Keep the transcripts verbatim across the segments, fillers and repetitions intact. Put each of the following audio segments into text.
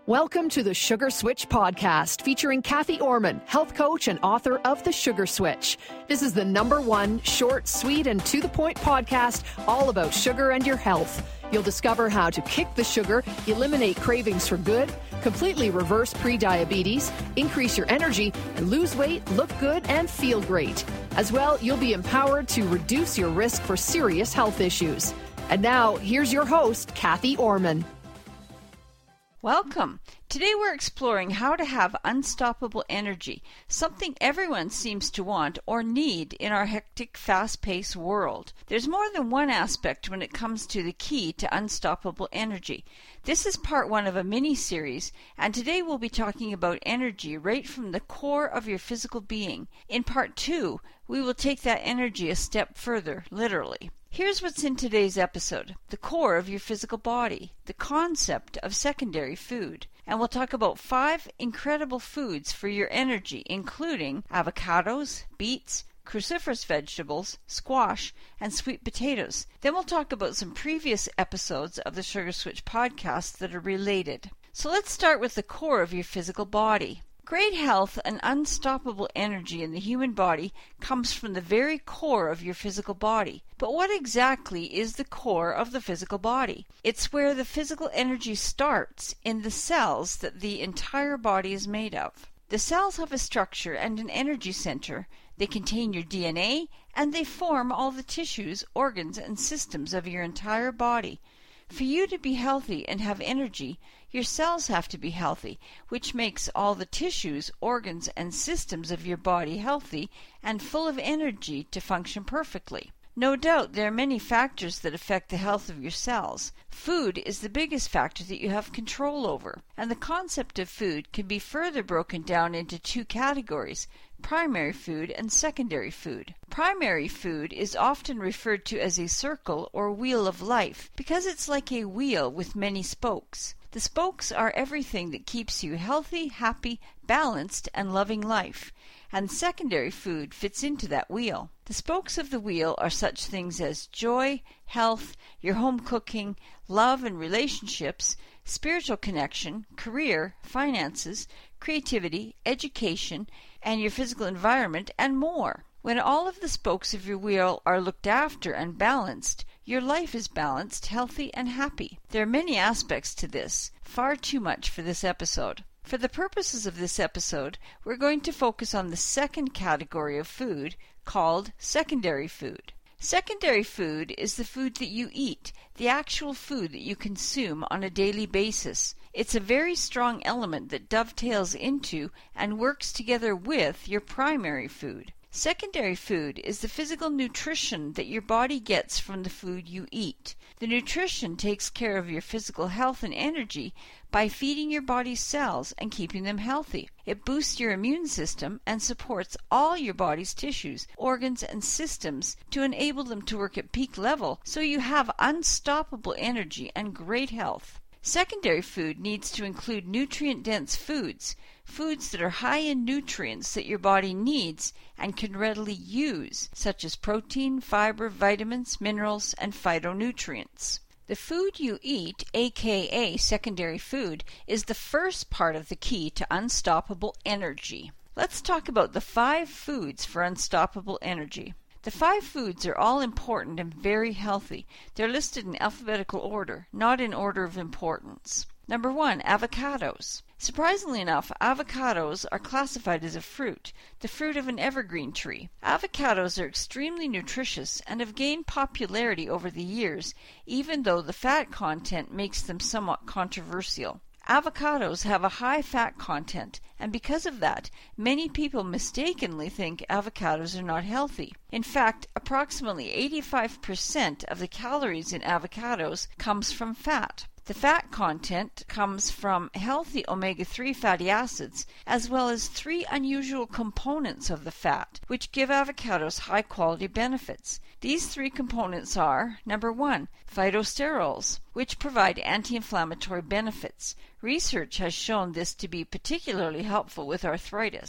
Welcome to the Sugar Switch podcast, featuring Kathy Orman, health coach and author of The Sugar Switch. This is the number one short, sweet, and to-the-point podcast all about sugar and your health. You'll discover how to kick the sugar, eliminate cravings for good, completely reverse pre-diabetes, increase your energy, and lose weight, look good, and feel great. As well, you'll be empowered to reduce your risk for serious health issues. And now, here's your host, Kathy Orman. Welcome. Today we're exploring how to have unstoppable energy, something everyone seems to want or need in our hectic, fast-paced world. There's more than one aspect when it comes to the key to unstoppable energy. This is part one of a mini-series, and today we'll be talking about energy right from the core of your physical being. In part two, we will take that energy a step further, literally. Here's what's in today's episode: the core of your physical body, the concept of secondary food, and we'll talk about five incredible foods for your energy, including avocados, beets, cruciferous vegetables, squash, and sweet potatoes. Then we'll talk about some previous episodes of the Sugar Switch podcast that are related. So let's start with the core of your physical body. Great health and unstoppable energy in the human body comes from the very core of your physical body. But what exactly is the core of the physical body? It's where the physical energy starts, in the cells that the entire body is made of. The cells have a structure and an energy center. They contain your D N A, and they form all the tissues, organs, and systems of your entire body. For you to be healthy and have energy, your cells have to be healthy, which makes all the tissues, organs, and systems of your body healthy and full of energy to function perfectly. No doubt there are many factors that affect the health of your cells. Food is the biggest factor that you have control over, and the concept of food can be further broken down into two categories: primary food and secondary food. Primary food is often referred to as a circle or wheel of life because it's like a wheel with many spokes. The spokes are everything that keeps you healthy, happy, balanced, and loving life, and secondary food fits into that wheel. The spokes of the wheel are such things as joy, health, your home cooking, love and relationships, spiritual connection, career, finances, creativity, education, and your physical environment, and more. When all of the spokes of your wheel are looked after and balanced, your life is balanced, healthy, and happy. There are many aspects to this, far too much for this episode. For the purposes of this episode, we're going to focus on the second category of food, called secondary food. Secondary food is the food that you eat, the actual food that you consume on a daily basis. It's a very strong element that dovetails into and works together with your primary food. Secondary food is the physical nutrition that your body gets from the food you eat. The nutrition takes care of your physical health and energy by feeding your body's cells and keeping them healthy. It boosts your immune system and supports all your body's tissues, organs, and systems to enable them to work at peak level so you have unstoppable energy and great health. Secondary food needs to include nutrient-dense foods, foods that are high in nutrients that your body needs and can readily use, such as protein, fiber, vitamins, minerals, and phytonutrients. The food you eat, aka secondary food, is the first part of the key to unstoppable energy. Let's talk about the five foods for unstoppable energy. The five foods are all important and very healthy. They're listed in alphabetical order, not in order of importance. Number one, avocados. Surprisingly enough, avocados are classified as a fruit, the fruit of an evergreen tree. Avocados are extremely nutritious and have gained popularity over the years, even though the fat content makes them somewhat controversial. Avocados have a high fat content, and because of that, many people mistakenly think avocados are not healthy. In fact, approximately eighty-five percent of the calories in avocados comes from fat. The fat content comes from healthy omega three fatty acids, as well as three unusual components of the fat, which give avocados high-quality benefits. These three components are, number one, phytosterols, which provide anti-inflammatory benefits. Research has shown this to be particularly helpful with arthritis.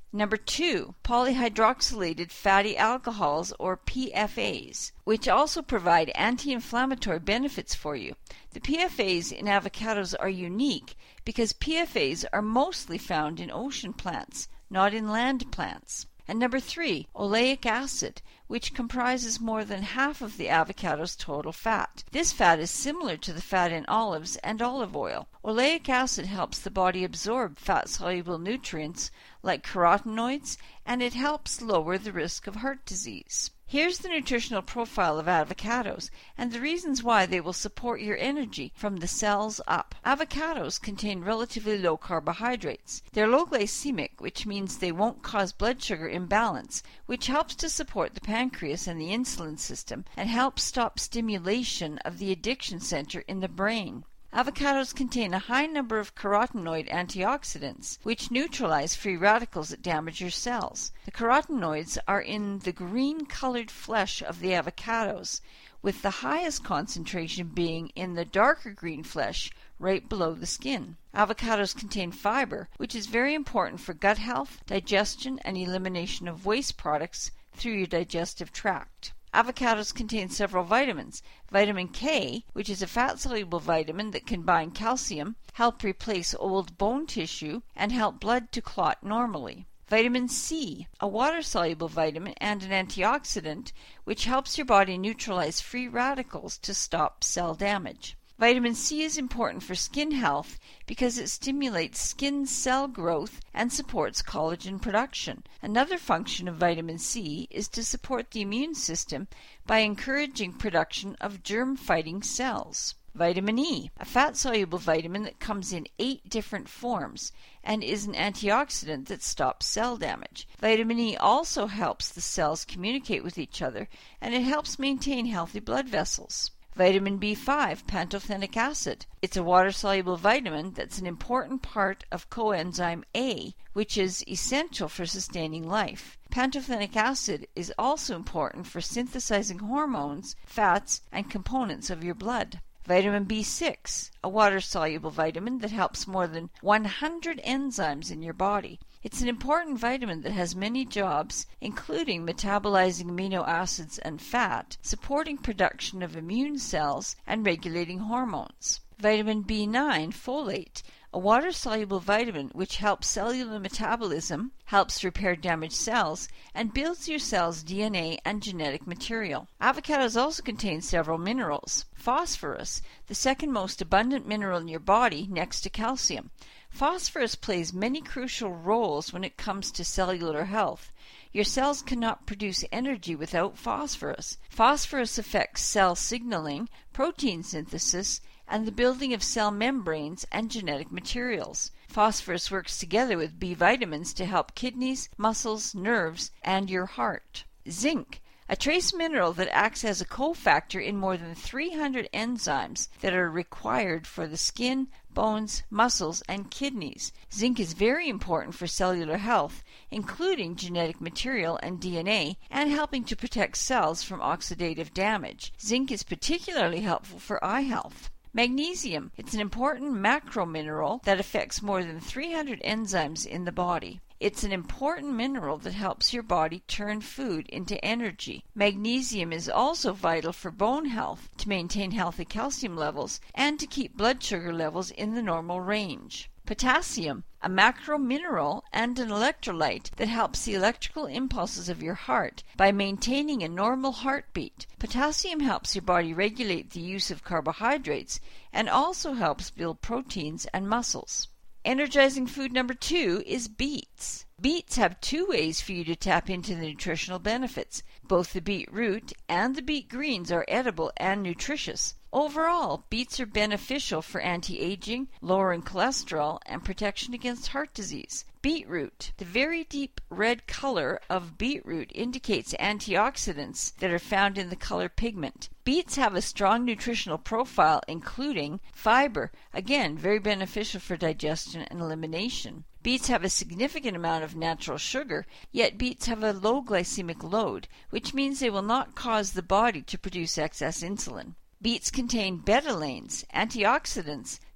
Number two, polyhydroxylated fatty alcohols, or P F As, which also provide anti-inflammatory benefits for you. The P F As in avocados are unique because P F As are mostly found in ocean plants, not in land plants. And number three, oleic acid, which comprises more than half of the avocado's total fat. This fat is similar to the fat in olives and olive oil. Oleic acid helps the body absorb fat-soluble nutrients like carotenoids, and it helps lower the risk of heart disease. Here's the nutritional profile of avocados and the reasons why they will support your energy from the cells up. Avocados contain relatively low carbohydrates. They're low glycemic, which means they won't cause blood sugar imbalance, which helps to support the pancreas and the insulin system and helps stop stimulation of the addiction center in the brain. Avocados contain a high number of carotenoid antioxidants, which neutralize free radicals that damage your cells. The carotenoids are in the green-colored flesh of the avocados, with the highest concentration being in the darker green flesh right below the skin. Avocados contain fiber, which is very important for gut health, digestion, and elimination of waste products through your digestive tract. Avocados contain several vitamins. Vitamin K, which is a fat-soluble vitamin that can bind calcium, help replace old bone tissue, and help blood to clot normally. Vitamin C, a water-soluble vitamin and an antioxidant, which helps your body neutralize free radicals to stop cell damage. Vitamin C is important for skin health because it stimulates skin cell growth and supports collagen production. Another function of vitamin C is to support the immune system by encouraging production of germ-fighting cells. Vitamin E, a fat-soluble vitamin that comes in eight different forms and is an antioxidant that stops cell damage. Vitamin E also helps the cells communicate with each other, and it helps maintain healthy blood vessels. Vitamin B five, pantothenic acid. It's a water-soluble vitamin that's an important part of coenzyme A, which is essential for sustaining life. Pantothenic acid is also important for synthesizing hormones, fats, and components of your blood. Vitamin B six, a water-soluble vitamin that helps more than one hundred enzymes in your body. It's an important vitamin that has many jobs, including metabolizing amino acids and fat, supporting production of immune cells, and regulating hormones. Vitamin B nine, folate, a water-soluble vitamin which helps cellular metabolism, helps repair damaged cells, and builds your cell's D N A and genetic material. Avocados also contain several minerals. Phosphorus, the second most abundant mineral in your body next to calcium. Phosphorus plays many crucial roles when it comes to cellular health. Your cells cannot produce energy without phosphorus. Phosphorus affects cell signaling, protein synthesis, and the building of cell membranes and genetic materials. Phosphorus works together with B vitamins to help kidneys, muscles, nerves, and your heart. Zinc, a trace mineral that acts as a cofactor in more than three hundred enzymes that are required for the skin, bones, muscles, and kidneys. Zinc is very important for cellular health, including genetic material and D N A, and helping to protect cells from oxidative damage. Zinc is particularly helpful for eye health. Magnesium, it's an important macromineral that affects more than three hundred enzymes in the body. It's an important mineral that helps your body turn food into energy. Magnesium is also vital for bone health, to maintain healthy calcium levels, and to keep blood sugar levels in the normal range. Potassium, a macromineral and an electrolyte that helps the electrical impulses of your heart by maintaining a normal heartbeat. Potassium helps your body regulate the use of carbohydrates and also helps build proteins and muscles. Energizing food number two is beets. Beets have two ways for you to tap into the nutritional benefits. Both the beet root and the beet greens are edible and nutritious. Overall, beets are beneficial for anti-aging, lowering cholesterol, and protection against heart disease. Beetroot. The very deep red color of beetroot indicates antioxidants that are found in the color pigment. Beets have a strong nutritional profile, including fiber, again very beneficial for digestion and elimination. Beets have a significant amount of natural sugar, yet beets have a low glycemic load, which means they will not cause the body to produce excess insulin. Beets contain betalains, antioxidants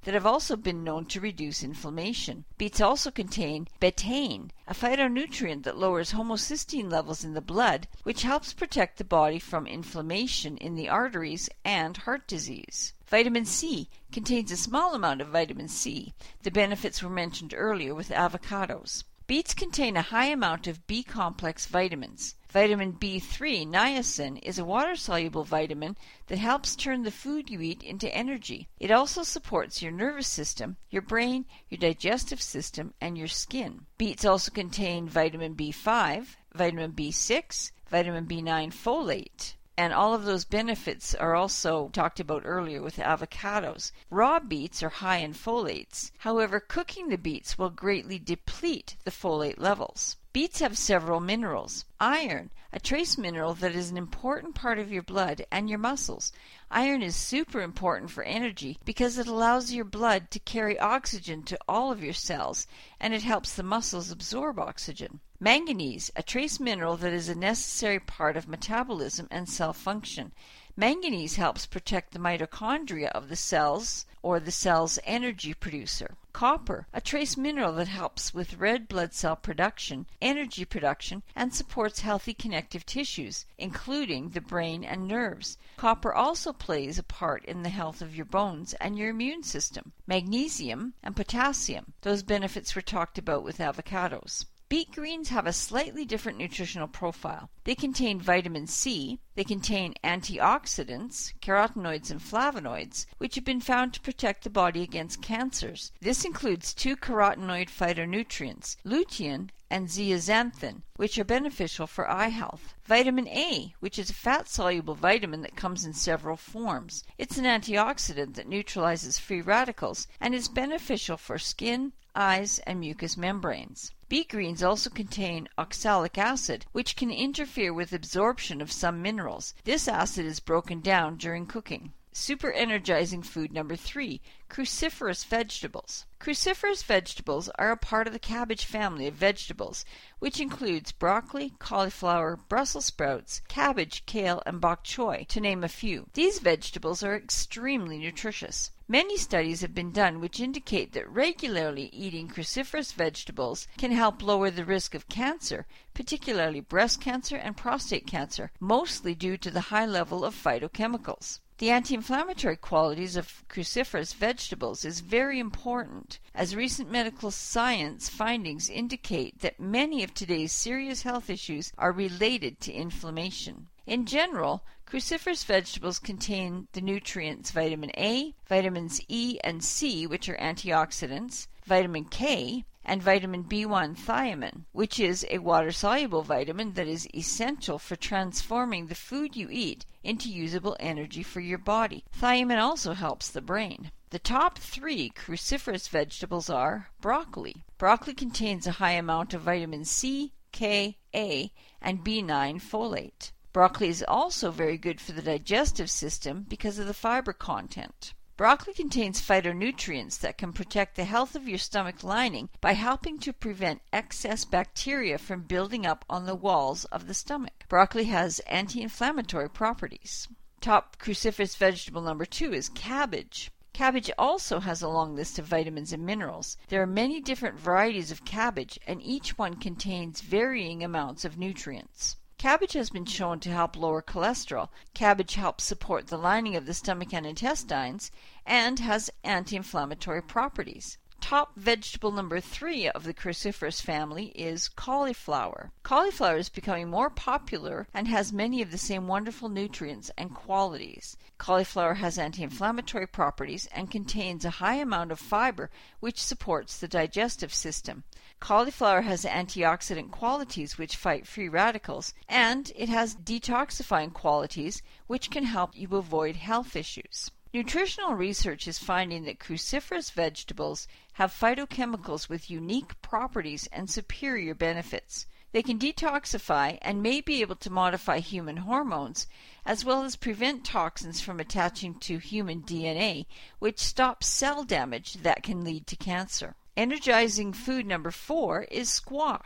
that have also been known to reduce inflammation. Beets also contain betaine, a phytonutrient that lowers homocysteine levels in the blood, which helps protect the body from inflammation in the arteries and heart disease. Vitamin C contains a small amount of vitamin C. The benefits were mentioned earlier with avocados. Beets contain a high amount of B-complex vitamins. Vitamin B three, niacin, is a water-soluble vitamin that helps turn the food you eat into energy. It also supports your nervous system, your brain, your digestive system, and your skin. Beets also contain vitamin B five, vitamin B six, vitamin B nine folate. And all of those benefits are also talked about earlier with avocados. Raw beets are high in folates. However, cooking the beets will greatly deplete the folate levels. Beets have several minerals. Iron, a trace mineral that is an important part of your blood and your muscles. Iron is super important for energy because it allows your blood to carry oxygen to all of your cells, and it helps the muscles absorb oxygen. Manganese, a trace mineral that is a necessary part of metabolism and cell function. Manganese helps protect the mitochondria of the cells, or the cell's energy producer. Copper, a trace mineral that helps with red blood cell production, energy production, and supports healthy connective tissues, including the brain and nerves. Copper also plays a part in the health of your bones and your immune system. Magnesium and potassium, those benefits were talked about with avocados. Beet greens have a slightly different nutritional profile. They contain vitamin C, they contain antioxidants, carotenoids and flavonoids, which have been found to protect the body against cancers. This includes two carotenoid phytonutrients, lutein and zeaxanthin, which are beneficial for eye health. Vitamin A, which is a fat-soluble vitamin that comes in several forms. It's an antioxidant that neutralizes free radicals and is beneficial for skin, eyes, and mucous membranes. Beet greens also contain oxalic acid, which can interfere with absorption of some minerals. This acid is broken down during cooking. Super energizing food number three, cruciferous vegetables. Cruciferous vegetables are a part of the cabbage family of vegetables, which includes broccoli, cauliflower, Brussels sprouts, cabbage, kale, and bok choy, to name a few. These vegetables are extremely nutritious. Many studies have been done which indicate that regularly eating cruciferous vegetables can help lower the risk of cancer, particularly breast cancer and prostate cancer, mostly due to the high level of phytochemicals. The anti-inflammatory qualities of cruciferous vegetables is very important, as recent medical science findings indicate that many of today's serious health issues are related to inflammation. In general, cruciferous vegetables contain the nutrients vitamin A, vitamins E and C, which are antioxidants, vitamin K, and vitamin B one thiamine, which is a water-soluble vitamin that is essential for transforming the food you eat into usable energy for your body. Thiamine also helps the brain. The top three cruciferous vegetables are broccoli. Broccoli contains a high amount of vitamin C, K, A, and B nine folate. Broccoli is also very good for the digestive system because of the fiber content. Broccoli contains phytonutrients that can protect the health of your stomach lining by helping to prevent excess bacteria from building up on the walls of the stomach. Broccoli has anti-inflammatory properties. Top cruciferous vegetable number two is cabbage. Cabbage also has a long list of vitamins and minerals. There are many different varieties of cabbage, and each one contains varying amounts of nutrients. Cabbage has been shown to help lower cholesterol. Cabbage helps support the lining of the stomach and intestines and has anti-inflammatory properties. Top vegetable number three of the cruciferous family is cauliflower. Cauliflower is becoming more popular and has many of the same wonderful nutrients and qualities. Cauliflower has anti-inflammatory properties and contains a high amount of fiber, which supports the digestive system. Cauliflower has antioxidant qualities which fight free radicals, and it has detoxifying qualities which can help you avoid health issues. Nutritional research is finding that cruciferous vegetables have phytochemicals with unique properties and superior benefits. They can detoxify and may be able to modify human hormones, as well as prevent toxins from attaching to human D N A, which stops cell damage that can lead to cancer. Energizing food number four is squash.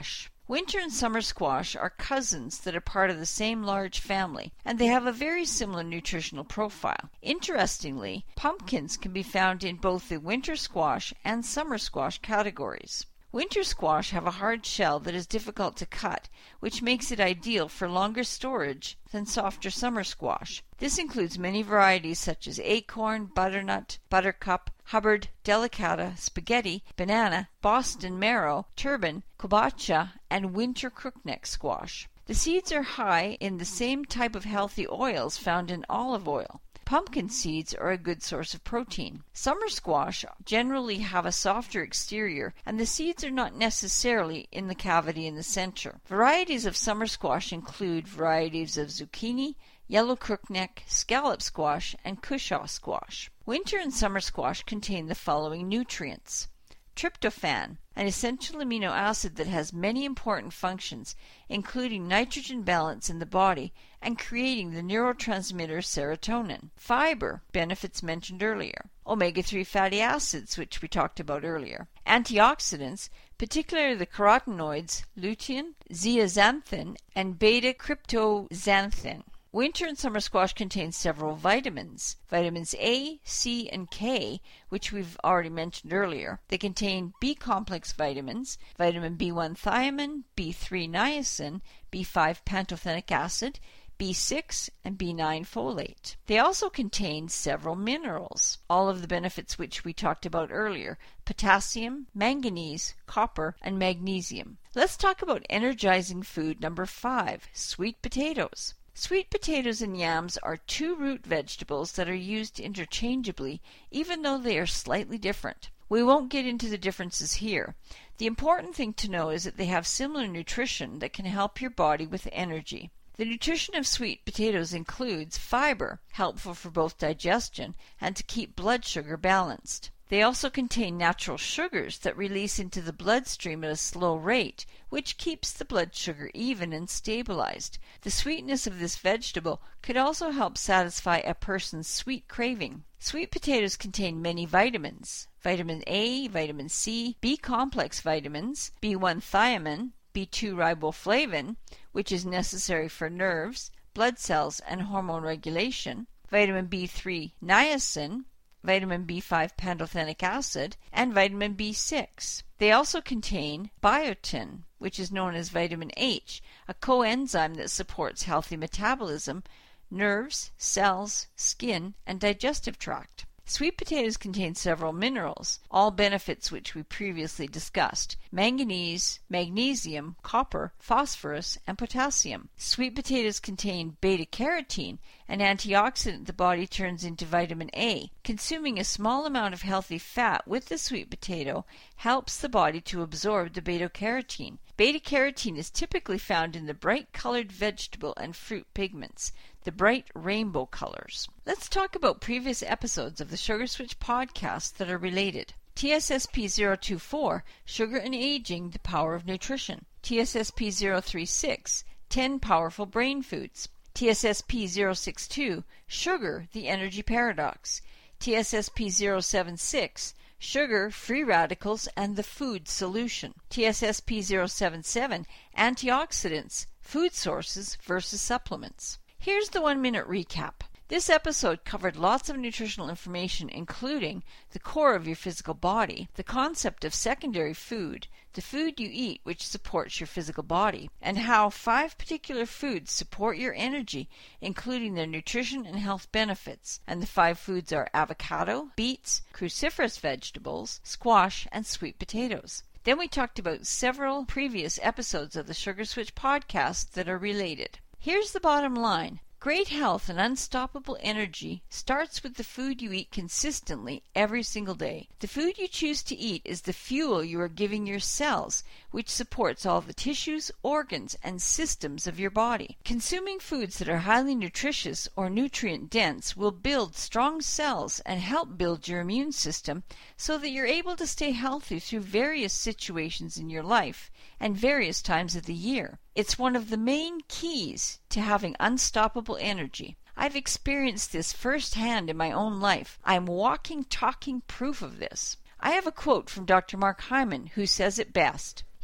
Winter and summer squash are cousins that are part of the same large family, and they have a very similar nutritional profile. Interestingly, pumpkins can be found in both the winter squash and summer squash categories. Winter squash have a hard shell that is difficult to cut, which makes it ideal for longer storage than softer summer squash. This includes many varieties such as acorn, butternut, buttercup, Hubbard, delicata, spaghetti, banana, Boston marrow, turban, kobacha, and winter crookneck squash. The seeds are high in the same type of healthy oils found in olive oil. Pumpkin seeds are a good source of protein. Summer squash generally have a softer exterior, and the seeds are not necessarily in the cavity in the center. Varieties of summer squash include varieties of zucchini, yellow crookneck, scallop squash, and cushaw squash. Winter and summer squash contain the following nutrients: tryptophan, an essential amino acid that has many important functions, including nitrogen balance in the body and creating the neurotransmitter serotonin. Fiber, benefits mentioned earlier. omega three fatty acids, which we talked about earlier. Antioxidants, particularly the carotenoids lutein, zeaxanthin, and beta-cryptoxanthin. Winter and summer squash contain several vitamins. Vitamins A, C, and K, which we've already mentioned earlier. They contain B-complex vitamins, vitamin B one thiamine, B three niacin, B five pantothenic acid, B six, and B nine folate. They also contain several minerals, all of the benefits which we talked about earlier: potassium, manganese, copper, and magnesium. Let's talk about energizing food number five, sweet potatoes. Sweet potatoes and yams are two root vegetables that are used interchangeably, even though they are slightly different. We won't get into the differences here. The important thing to know is that they have similar nutrition that can help your body with energy. The nutrition of sweet potatoes includes fiber, helpful for both digestion and to keep blood sugar balanced. They also contain natural sugars that release into the bloodstream at a slow rate, which keeps the blood sugar even and stabilized. The sweetness of this vegetable could also help satisfy a person's sweet craving. Sweet potatoes contain many vitamins: vitamin A, vitamin C, B-complex vitamins, B one thiamine, B two riboflavin, which is necessary for nerves, blood cells, and hormone regulation, vitamin B three niacin, vitamin B five pantothenic acid, and vitamin B six. They also contain biotin, which is known as vitamin H, a coenzyme that supports healthy metabolism, nerves, cells, skin, and digestive tract. Sweet potatoes contain several minerals, all benefits which we previously discussed: manganese, magnesium, copper, phosphorus, and potassium. Sweet potatoes contain beta-carotene, an antioxidant the body turns into vitamin A. Consuming a small amount of healthy fat with the sweet potato helps the body to absorb the beta-carotene. Beta-carotene is typically found in the bright-colored vegetable and fruit pigments, the bright rainbow colors. Let's talk about previous episodes of the Sugar Switch podcast that are related. T S S P zero two four, Sugar and Aging, the Power of Nutrition. T S S P zero three six, ten Powerful Brain Foods. T S S P zero six two, Sugar, the Energy Paradox. T S S P zero seven six, Sugar, Free Radicals, and the Food Solution. T S S P zero seven seven, Antioxidants, Food Sources versus Supplements. Here's the one-minute recap. This episode covered lots of nutritional information, including the core of your physical body, the concept of secondary food, the food you eat which supports your physical body, and how five particular foods support your energy, including their nutrition and health benefits. And the five foods are avocado, beets, cruciferous vegetables, squash, and sweet potatoes. Then we talked about several previous episodes of the Sugar Switch podcast that are related. Here's the bottom line. Great health and unstoppable energy starts with the food you eat consistently every single day. The food you choose to eat is the fuel you are giving your cells, which supports all the tissues, organs, and systems of your body. Consuming foods that are highly nutritious or nutrient-dense will build strong cells and help build your immune system so that you're able to stay healthy through various situations in your life and various times of the year. It's one of the main keys to having unstoppable energy. I've experienced this firsthand in my own life. I'm walking, talking proof of this. I have a quote from Doctor Mark Hyman, who says it best.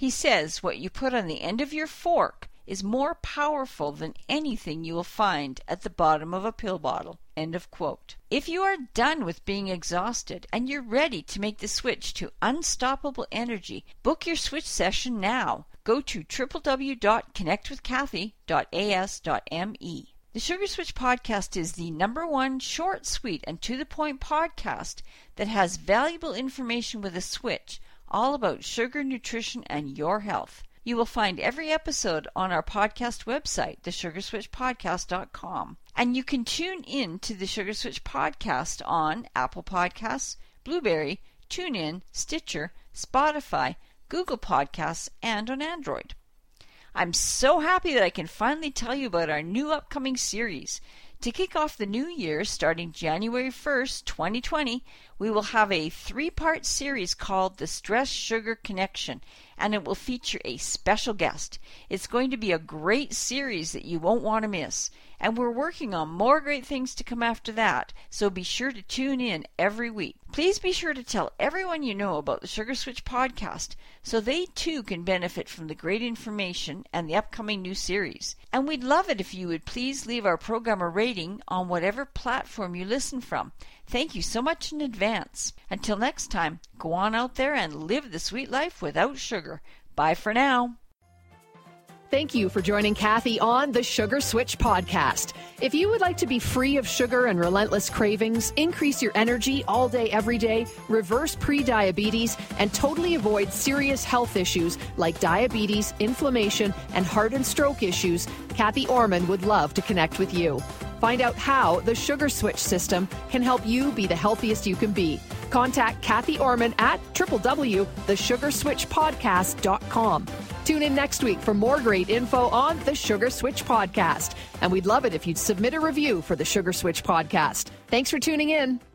He says what you put on the end of your fork is more powerful than anything you will find at the bottom of a pill bottle. End of quote. If you are done with being exhausted and you're ready to make the switch to unstoppable energy, book your switch session now. Go to w w w dot connect with kathy dot a s dot m e. The Sugar Switch Podcast is the number one short, sweet, and to-the-point podcast that has valuable information with a switch, all about sugar, nutrition, and your health. You will find every episode on our podcast website, the sugar switch podcast dot com. And you can tune in to the Sugar Switch Podcast on Apple Podcasts, Blueberry, TuneIn, Stitcher, Spotify, Google Podcasts, and on Android. I'm so happy that I can finally tell you about our new upcoming series. To kick off the new year, starting January first, twenty twenty, we will have a three-part series called The Stress Sugar Connection, and it will feature a special guest. It's going to be a great series that you won't want to miss, and we're working on more great things to come after that, so be sure to tune in every week. Please be sure to tell everyone you know about the Sugar Switch Podcast so they too can benefit from the great information and the upcoming new series. And we'd love it if you would please leave our program a rating on whatever platform you listen from. Thank you so much in advance. Until next time, go on out there and live the sweet life without sugar. Bye for now. Thank you for joining Kathy on the Sugar Switch Podcast. If you would like to be free of sugar and relentless cravings, increase your energy all day, every day, reverse pre-diabetes, and totally avoid serious health issues like diabetes, inflammation, and heart and stroke issues, Kathy Orman would love to connect with you. Find out how the Sugar Switch system can help you be the healthiest you can be. Contact Kathy Orman at w w w dot the sugar switch podcast dot com. Tune in next week for more great info on the Sugar Switch Podcast. And we'd love it if you'd submit a review for the Sugar Switch Podcast. Thanks for tuning in.